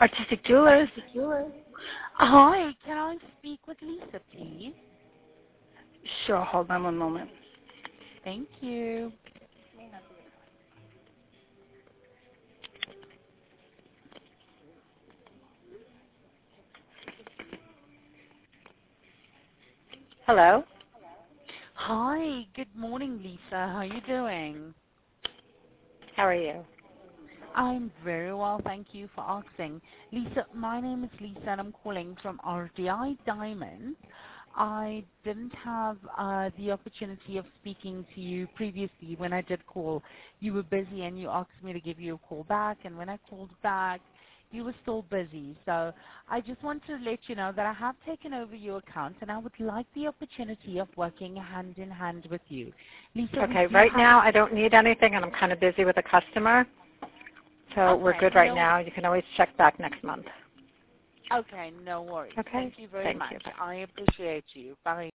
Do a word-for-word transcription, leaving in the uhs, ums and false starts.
Artistic Jewelers. Hi, can I speak with Lisa, please? Sure, hold on one moment. Thank you. Hello. Hi, good morning, Lisa. How are you doing? How are you? I'm very well, thank you for asking. Lisa, my name is Lisa, and I'm calling from R D I Diamond. I didn't have uh, the opportunity of speaking to you previously. When I did call, you were busy, and you asked me to give you a call back, and when I called back, you were still busy. So I just want to let you know that I have taken over your account, and I would like the opportunity of working hand in hand with you. Lisa, Okay, right now I don't need anything, and I'm kind of busy with a customer. So okay, we're good right no, now. You can always check back next month. Okay, no worries. Okay. Thank you very Thank much. you. Bye. I appreciate you. Bye.